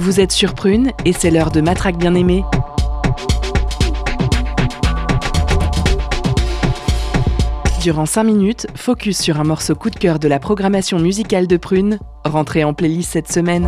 Vous êtes sur Prune et c'est l'heure de Matraque bien-aimée. Durant 5 minutes, focus sur un morceau coup de cœur de la programmation musicale de Prune, rentré en playlist cette semaine.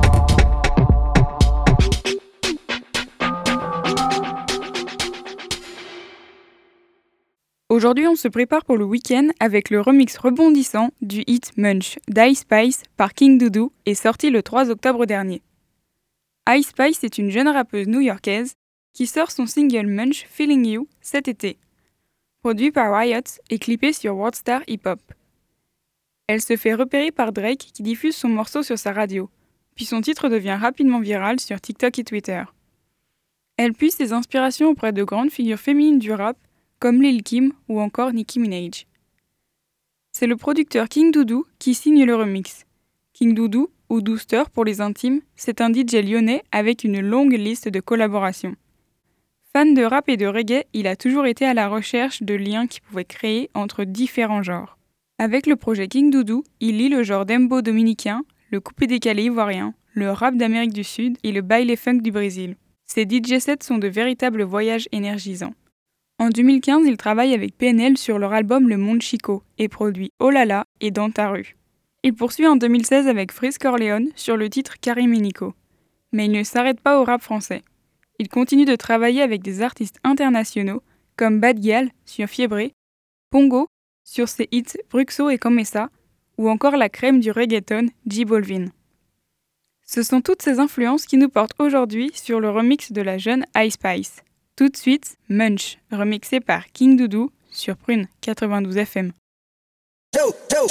Aujourd'hui, on se prépare pour le week-end avec le remix rebondissant du hit Munch d'Ice Spice par King Doudou et sorti le 3 octobre dernier. Ice Spice est une jeune rappeuse new-yorkaise qui sort son single Munch Feeling You cet été. Produit par Riot et clippé sur Worldstar Hip Hop. Elle se fait repérer par Drake qui diffuse son morceau sur sa radio, puis son titre devient rapidement viral sur TikTok et Twitter. Elle puise ses inspirations auprès de grandes figures féminines du rap comme Lil Kim ou encore Nicki Minaj. C'est le producteur King Doudou qui signe le remix. King Doudou, ou Douster pour les intimes, c'est un DJ lyonnais avec une longue liste de collaborations. Fan de rap et de reggae, il a toujours été à la recherche de liens qu'il pouvait créer entre différents genres. Avec le projet King Doudou, il lie le genre dembow dominicain, le coupé-décalé ivoirien, le rap d'Amérique du Sud et le baile funk du Brésil. Ses DJ sets sont de véritables voyages énergisants. En 2015, il travaille avec PNL sur leur album Le Monde Chico et produit Oh là là et Dans ta rue. Il poursuit en 2016 avec Freeze Corleone sur le titre Karim et Nico. Mais il ne s'arrête pas au rap français. Il continue de travailler avec des artistes internationaux comme Bad Gyal sur Fiebré, Pongo sur ses hits Bruxo et Comessa ou encore la crème du reggaeton J Balvin. Ce sont toutes ces influences qui nous portent aujourd'hui sur le remix de la jeune Ice Spice. Tout de suite, Munch, remixé par King Doudou sur Prune 92 FM. You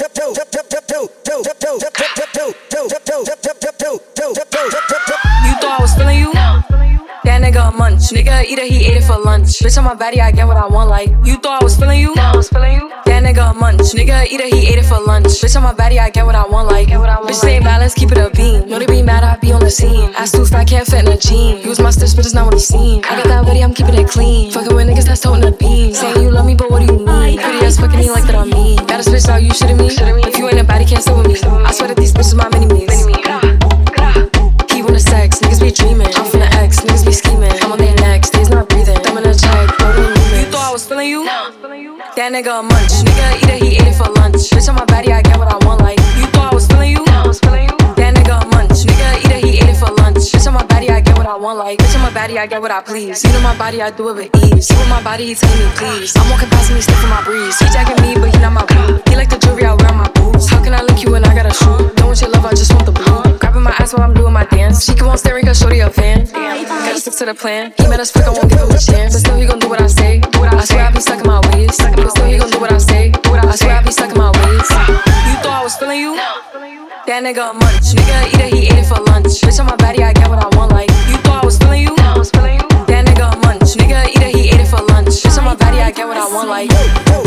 thought I was feeling you? That nigga a munch. Nigga eat it, he ate it for lunch. Bitch on my body, I get what I want like. You thought I was feeling you? That nigga a munch. Nigga eat it, he ate it for lunch. Bitch on my body, I get what I want like. Bitch say bad, let's keep it a beam. Know they be mad, I be on the scene. Ass too fat, can't fit in a jean. Use my stitch, but it's not what it's seen. I got that ready, I'm keeping it clean. Fucking with niggas that's toting the beam. Saying you love me, but what do you mean? Pretty ass fucking me like that on me. Got a switch out, you shitting me? If you ain't a body, can't sit with me. I swear that these bitches my mini-me's. Keep on the sex, niggas be dreaming. I'm from the X, niggas be scheming. I'm on their necks, they's not breathing. Them in the check, you thought I was feeling you? That nigga a munch. Nigga eat it, he ate it for lunch. Bitch on my body, I get what I want like. You thought I was feeling you? That nigga a munch. Nigga eat it, he ate it for lunch. Bitch on my body, I get what I want like. Bitch on my body, I get what I please. You know my body, I do it with ease. See with my body, he telling me please. I'm walking past me, sniffing my breeze. He jacking me, but he not my boo. He like the jewelry I wear on my boobs. How can I look you when I got a shoe? Don't want your love, I just want the blue. Grabbing my ass while I'm doing my dance. She keep on staring cause shorty a fan. Gotta stick to the plan. He made us quick, I won't give him a chance. But still he gon' do what I say. I swear I be stuck in my ways. But still he gon' do what I say. I swear I be stuck in my ways. You thought I was feeling you? That nigga a munch. Nigga eat it, he ate it for lunch. Bitch on my body, I get what I want like. You thought I was feeling you? That nigga a munch. Nigga eat it, he ate it for lunch. Bitch on my body, I get what I want like.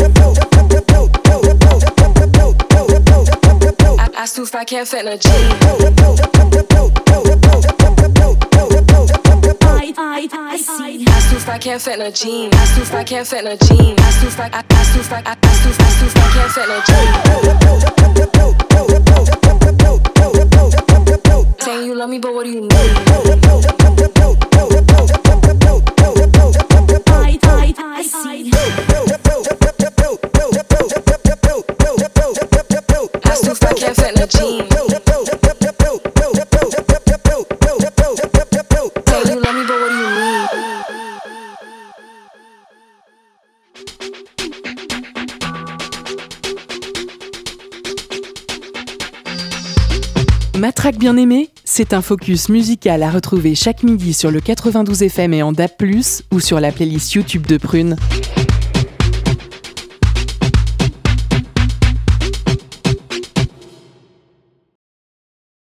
Ass too fat, can't fit in a jean. Ass too fat, can't fit in a jean. Ass too fat, can't fit in a jean. Ass too fat, ass too fat, ass too fat, can't fit in a jean. Saying you love me, but what do you mean? Ass too fat, can't fit in a jean. Saying you love me, but what do you mean? Matraque bien-aimée, c'est un focus musical à retrouver chaque midi sur le 92 FM et en DAB+, ou sur la playlist YouTube de Prune.